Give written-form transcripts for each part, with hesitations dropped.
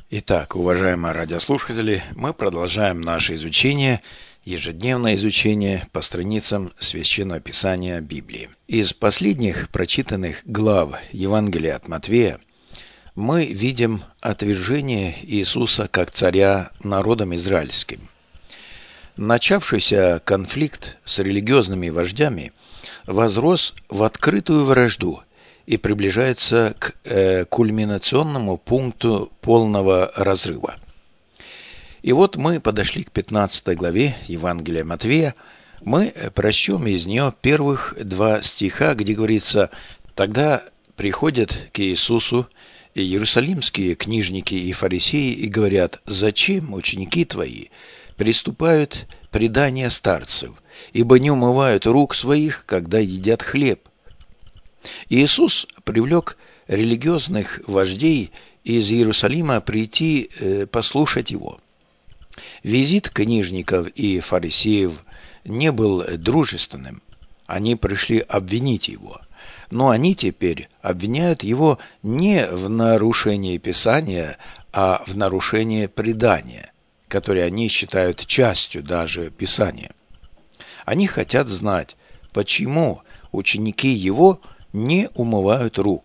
Итак, уважаемые радиослушатели, мы продолжаем наше изучение, ежедневное изучение по страницам Священного Писания Библии. Из последних прочитанных глав Евангелия от Матфея мы видим отвержение Иисуса как царя народом израильским. Начавшийся конфликт с религиозными вождями возрос в открытую вражду и приближается к кульминационному пункту полного разрыва. И вот мы подошли к 15 главе Евангелия Матфея. Мы прочтем из нее первых 2 стиха, где говорится: «Тогда приходят к Иисусу иерусалимские книжники и фарисеи и говорят: зачем ученики твои приступают предания старцев, ибо не умывают рук своих, когда едят хлеб?» Иисус привлек религиозных вождей из Иерусалима прийти послушать Его. Визит книжников и фарисеев не был дружественным. Они пришли обвинить Его. Но они теперь обвиняют Его не в нарушении Писания, а в нарушении предания, которое они считают частью даже Писания. Они хотят знать, почему ученики Его не умывают рук.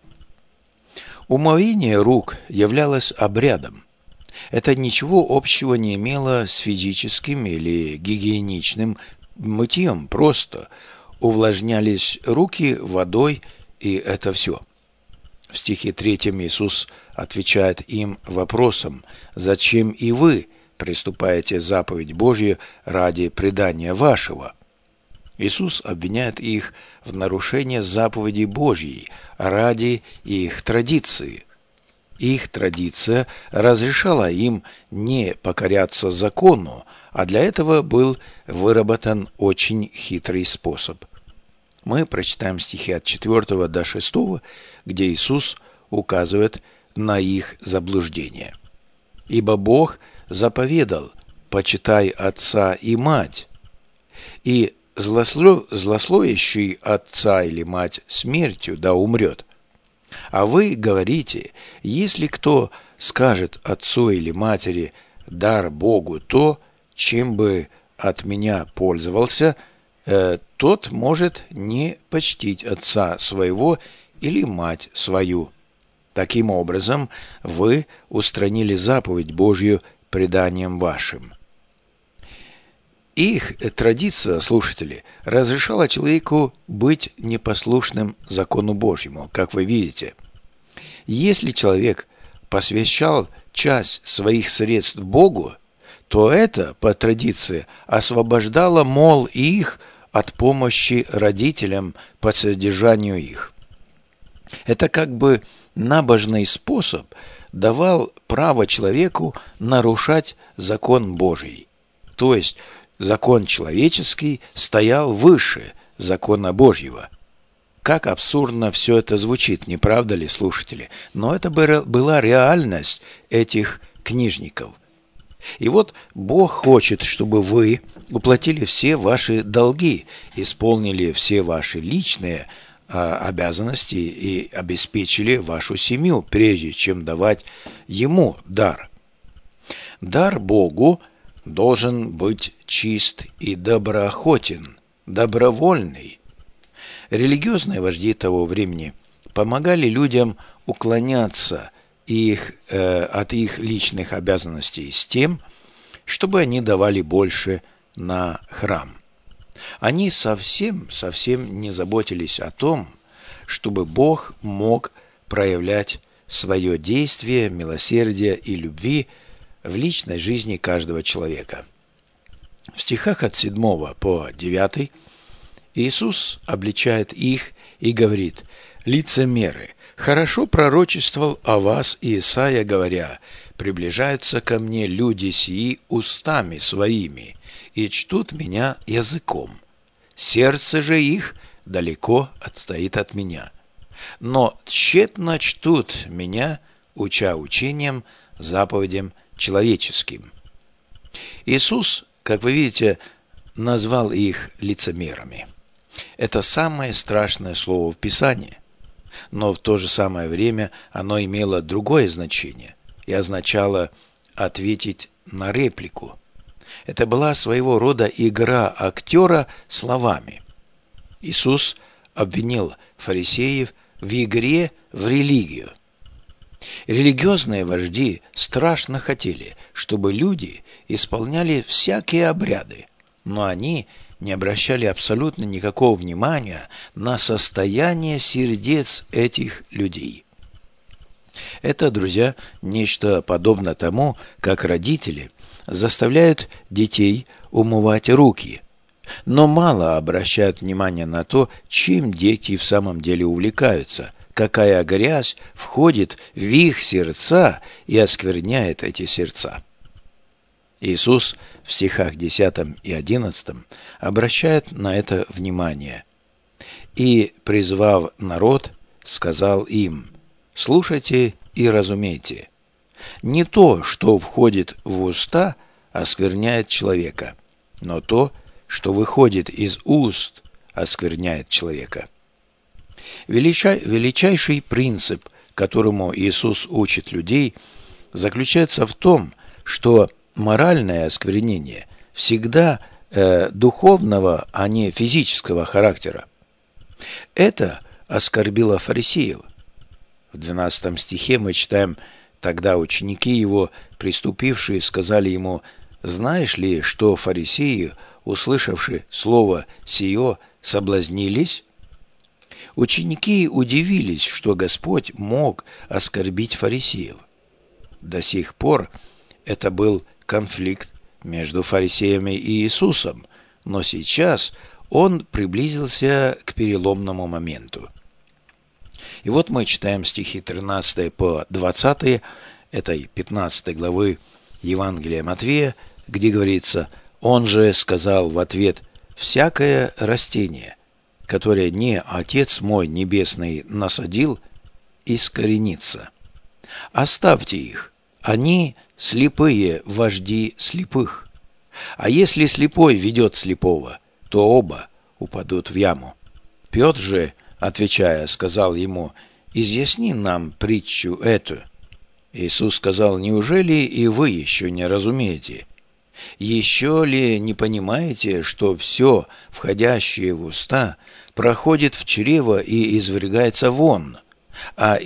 Умывание рук являлось обрядом. Это ничего общего не имело с физическим или гигиеничным мытьем, просто увлажнялись руки водой, и это все. В стихе 3 Иисус отвечает им вопросом: «Зачем и вы приступаете заповедь Божью ради предания вашего?» Иисус обвиняет их в нарушении заповедей Божьей ради их традиции. Их традиция разрешала им не покоряться закону, а для этого был выработан очень хитрый способ. Мы прочитаем стихи от 4 до 6, где Иисус указывает на их заблуждение. «Ибо Бог заповедал: почитай отца и мать, и злословящий отца или мать смертью да умрет. А вы говорите: если кто скажет отцу или матери: дар Богу то, чем бы от меня пользовался, тот может не почтить отца своего или мать свою. Таким образом, вы устранили заповедь Божью преданием вашим». Их традиция, слушатели, разрешала человеку быть непослушным закону Божьему, как вы видите. Если человек посвящал часть своих средств Богу, то это, по традиции, освобождало, мол, их от помощи родителям по содержанию их. Это как бы набожный способ давал право человеку нарушать закон Божий. То есть закон человеческий стоял выше закона Божьего. Как абсурдно все это звучит, не правда ли, слушатели? Но это была реальность этих книжников. И вот Бог хочет, чтобы вы уплатили все ваши долги, исполнили все ваши личные обязанности и обеспечили вашу семью, прежде чем давать Ему дар. Дар Богу должен быть чист и доброохотен, добровольный. Религиозные вожди того времени помогали людям уклоняться от их личных обязанностей с тем, чтобы они давали больше на храм. Они совсем не заботились о том, чтобы Бог мог проявлять свое действие, милосердие и любви в личной жизни каждого человека. В стихах от 7 по 9 Иисус обличает их и говорит: «Лицемеры, хорошо пророчествовал о вас Исаия, говоря: приближаются ко мне люди сии устами своими, и чтут меня языком. Сердце же их далеко отстоит от меня. Но тщетно чтут меня, уча учением, заповедям человеческим». Иисус, как вы видите, назвал их лицемерами. Это самое страшное слово в Писании, но в то же самое время оно имело другое значение. и означало ответить на реплику. Это была своего рода игра актера словами. Иисус обвинил фарисеев в игре в религию. Религиозные вожди страшно хотели, чтобы люди исполняли всякие обряды, но они не обращали абсолютно никакого внимания на состояние сердец этих людей. Это, друзья, нечто подобно тому, как родители заставляют детей умывать руки, но мало обращают внимание на то, чем дети в самом деле увлекаются, какая грязь входит в их сердца и оскверняет эти сердца. Иисус в стихах 10 и 11 обращает на это внимание. «И, призвав народ, сказал им: слушайте и разумейте. Не то, что входит в уста, оскверняет человека, но то, что выходит из уст, оскверняет человека». Величайший принцип, которому Иисус учит людей, заключается в том, что моральное осквернение всегда духовного, а не физического характера. Это оскорбило фарисеев. В 12 стихе мы читаем: «Тогда ученики его, приступившие, сказали ему: знаешь ли, что фарисеи, услышавши слово сие, соблазнились?» Ученики удивились, что Господь мог оскорбить фарисеев. До сих пор это был конфликт между фарисеями и Иисусом, но сейчас он приблизился к переломному моменту. И вот мы читаем стихи 13 по 20 этой 15 главы Евангелия Матвея, где говорится: «Он же сказал в ответ: всякое растение, которое не Отец мой Небесный насадил, искоренится. Оставьте их, они слепые вожди слепых. А если слепой ведет слепого, то оба упадут в яму». Петр же, отвечая, сказал ему: изъясни нам притчу эту. Иисус сказал: неужели и вы еще не разумеете? Еще ли не понимаете, что все, входящее в уста, проходит в чрево и извергается вон, а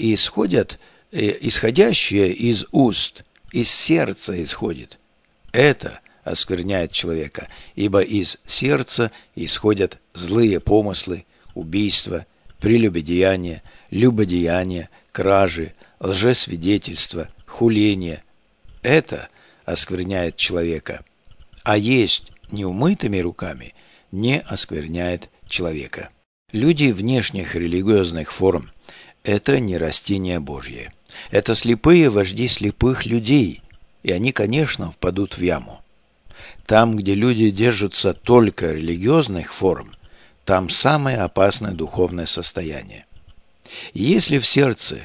исходящее из уст, из сердца исходит? Это оскверняет человека, ибо из сердца исходят злые помыслы, убийства, прелюбодеяния, любодеяния, кражи, лжесвидетельства, хуления. Это оскверняет человека, а есть неумытыми руками не оскверняет человека. Люди внешних религиозных форм – это не растения Божьи. Это слепые вожди слепых людей, и они, конечно, впадут в яму. Там, где люди держатся только религиозных форм, там самое опасное духовное состояние. Если в сердце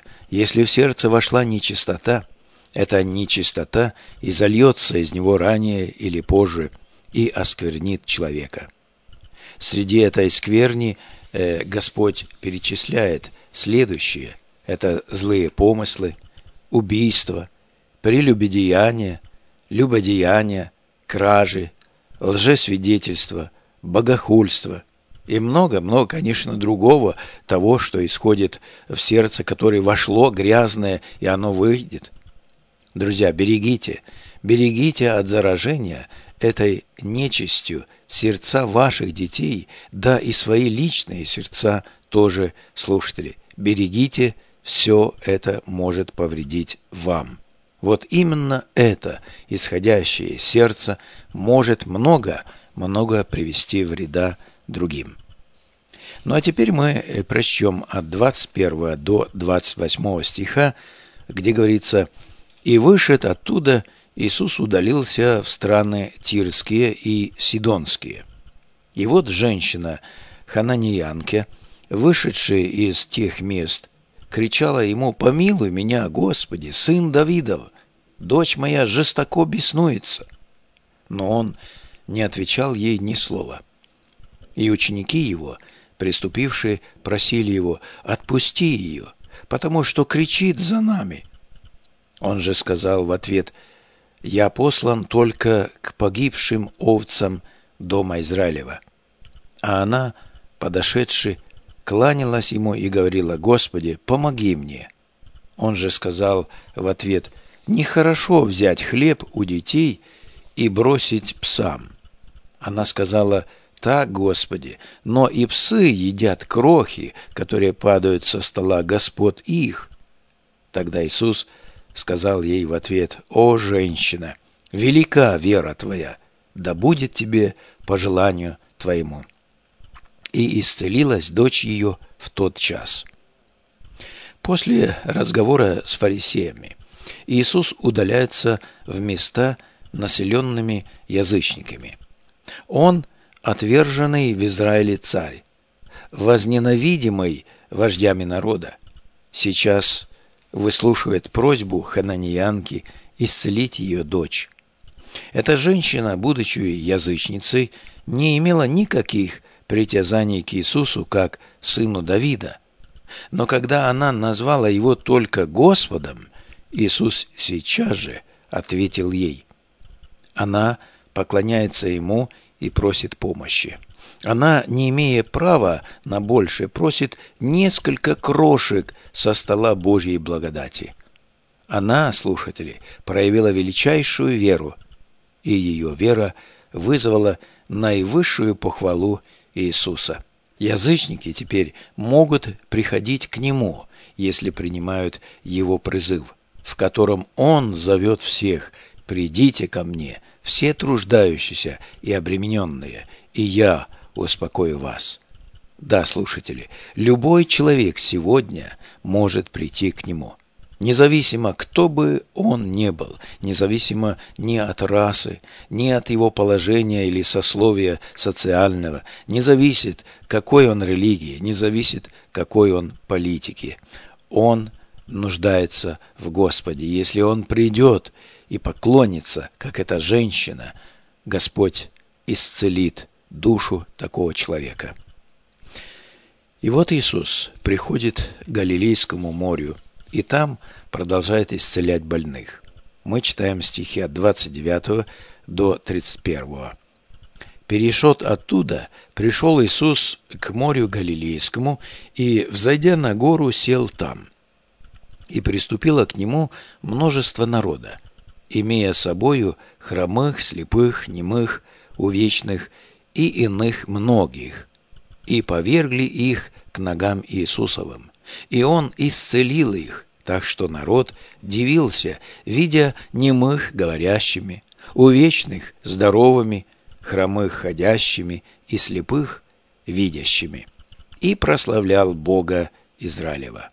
вошла нечистота, эта нечистота изольется из него ранее или позже и осквернит человека. Среди этой скверни Господь перечисляет следующее: это злые помыслы, убийства, прелюбодеяния, любодеяния, кражи, лжесвидетельства, богохульство и много-много, конечно, другого того, что исходит в сердце, которое вошло грязное, и оно выйдет. Друзья, берегите от заражения этой нечистью сердца ваших детей, да и свои личные сердца тоже, слушатели. Берегите, все это может повредить вам. Вот именно это исходящее из сердца может много привести вреда другим. Ну а теперь мы прочтем от 21 до 28 стиха, где говорится: «И вышед оттуда, Иисус удалился в страны Тирские и Сидонские. И вот женщина хананиянка, вышедшая из тех мест, кричала ему: помилуй меня, Господи, сын Давидов, дочь моя жестоко беснуется». Но он не отвечал ей ни слова. И ученики его, приступившие, просили его: отпусти ее, потому что кричит за нами. Он же сказал в ответ: «Я послан только к погибшим овцам дома Израилева». А она, подошедши, кланялась ему и говорила: «Господи, помоги мне». Он же сказал в ответ: «Нехорошо взять хлеб у детей и бросить псам». Она сказала: «Так, Господи, но и псы едят крохи, которые падают со стола господ их». Тогда Иисус сказал ей в ответ: «О, женщина, велика вера твоя, да будет тебе по желанию твоему». И исцелилась дочь ее в тот час. После разговора с фарисеями Иисус удаляется в места, населенными язычниками. Он отверженный в Израиле царь, возненавидимый вождями народа, сейчас выслушивает просьбу хананиянки исцелить ее дочь. Эта женщина, будучи язычницей, не имела никаких притязаний к Иисусу как сыну Давида. Но когда она назвала его только Господом, Иисус сейчас же ответил ей. Она поклоняется ему и просит помощи. Она, не имея права на больше, просит несколько крошек со стола Божьей благодати. Она, слушатели, проявила величайшую веру, и ее вера вызвала наивысшую похвалу Иисуса. Язычники теперь могут приходить к Нему, если принимают Его призыв, в котором Он зовет всех: «Придите ко мне, все труждающиеся и обремененные, и я успокою вас». Да, слушатели, любой человек сегодня может прийти к Нему. Независимо, кто бы он ни был, независимо ни от расы, ни от его положения или сословия социального, не зависит, какой он религии, не зависит, какой он политики. Он нуждается в Господе. Если он придет и поклонится, как эта женщина, Господь исцелит душу такого человека. И вот Иисус приходит к Галилейскому морю, и там продолжает исцелять больных. Мы читаем стихи от 29 до 31. «Перешед оттуда, пришел Иисус к морю Галилейскому, и, взойдя на гору, сел там. И приступило к нему множество народа, имея с собою хромых, слепых, немых, увечных и иных многих, и повергли их к ногам Иисусовым. И Он исцелил их, так что народ дивился, видя немых говорящими, увечных здоровыми, хромых ходящими и слепых видящими, и прославлял Бога Израилева».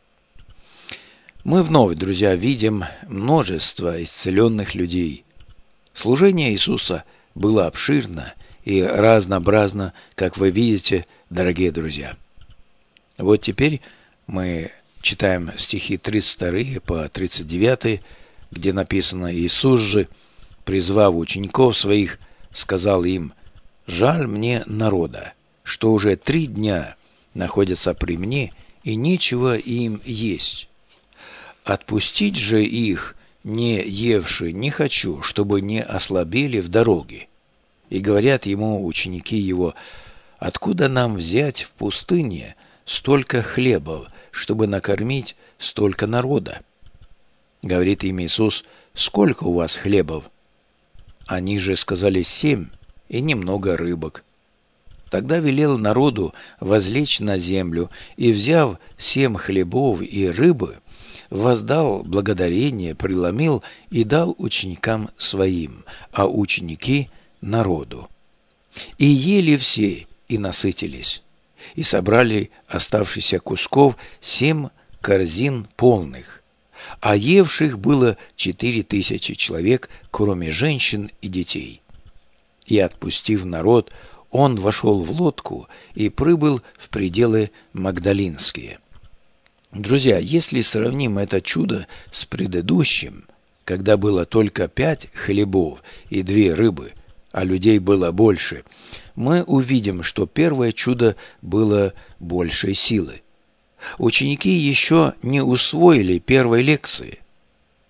Мы вновь, друзья, видим множество исцеленных людей. Служение Иисуса было обширно и разнообразно, как вы видите, дорогие друзья. Вот теперь мы читаем стихи 32 по 39, где написано: «Иисус же, призвав учеников своих, сказал им: жаль мне народа, что уже 3 дня находятся при мне, и нечего им есть. Отпустить же их, не евши, не хочу, чтобы не ослабели в дороге». И говорят ему ученики его: «Откуда нам взять в пустыне столько хлебов, чтобы накормить столько народа?» Говорит им Иисус: «Сколько у вас хлебов?» Они же сказали: 7, и немного рыбок. Тогда велел народу возлечь на землю, и, взяв 7 хлебов и рыбы, воздал благодарение, преломил и дал ученикам своим, а ученики – народу. И ели все, и насытились, и собрали оставшихся кусков 7 корзин полных, а евших было 4000 человек, кроме женщин и детей. И, отпустив народ, он вошел в лодку и прибыл в пределы Магдалинские. Друзья, если сравним это чудо с предыдущим, когда было только 5 хлебов и 2 рыбы, а людей было больше, мы увидим, что первое чудо было большей силы. Ученики еще не усвоили первой лекции.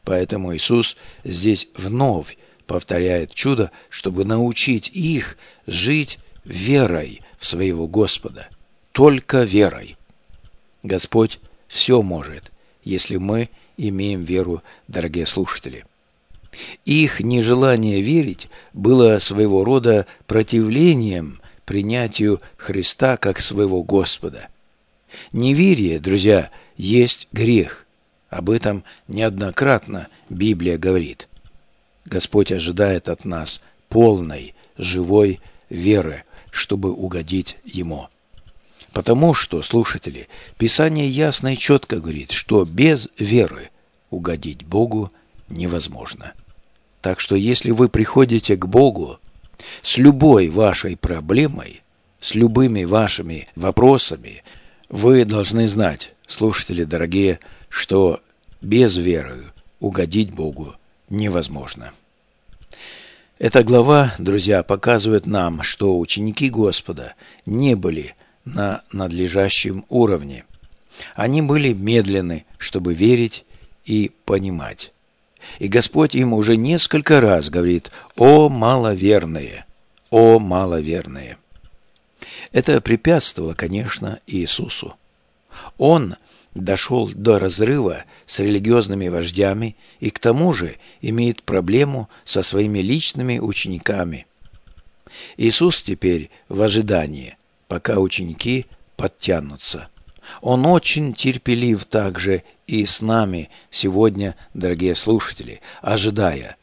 Поэтому Иисус здесь вновь повторяет чудо, чтобы научить их жить верой в своего Господа. Только верой. Господь все может, если мы имеем веру, дорогие слушатели. Их нежелание верить было своего рода противлением принятию Христа как своего Господа. Неверие, друзья, есть грех. Об этом неоднократно Библия говорит. Господь ожидает от нас полной, живой веры, чтобы угодить Ему. Потому что, слушатели, Писание ясно и четко говорит, что без веры угодить Богу невозможно. Так что если вы приходите к Богу с любой вашей проблемой, с любыми вашими вопросами, вы должны знать, слушатели дорогие, что без веры угодить Богу невозможно. Эта глава, друзья, показывает нам, что ученики Господа не были на надлежащем уровне. Они были медленны, чтобы верить и понимать. И Господь им уже несколько раз говорит: «О маловерные! О маловерные!» Это препятствовало, конечно, Иисусу. Он дошел до разрыва с религиозными вождями и к тому же имеет проблему со своими личными учениками. Иисус теперь в ожидании, пока ученики подтянутся. Он очень терпелив также и с нами сегодня, дорогие слушатели, ожидая,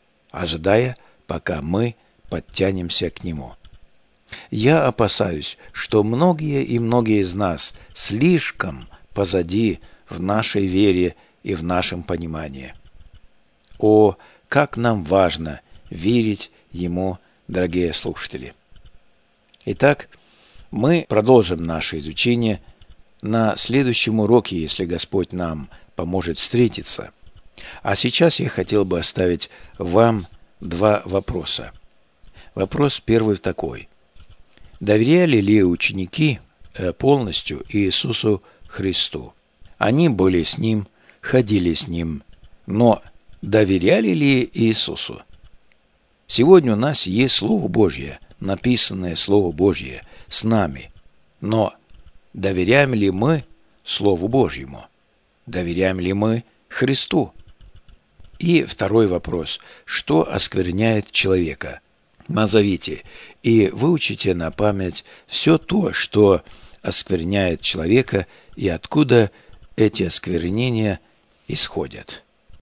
пока мы подтянемся к Нему. Я опасаюсь, что многие из нас слишком позади в нашей вере и в нашем понимании. О, как нам важно верить Ему, дорогие слушатели! Итак, мы продолжим наше изучение на следующем уроке, если Господь нам поможет встретиться. А сейчас я хотел бы оставить вам два вопроса. Вопрос первый такой. Доверяли ли ученики полностью Иисусу Христу? Они были с Ним, ходили с Ним, но доверяли ли Иисусу? Сегодня у нас есть Слово Божье, написанное Слово Божье с нами, но доверяем ли мы Слову Божьему? Доверяем ли мы Христу? И второй вопрос. Что оскверняет человека? Назовите и выучите на память все то, что оскверняет человека и откуда эти осквернения исходят.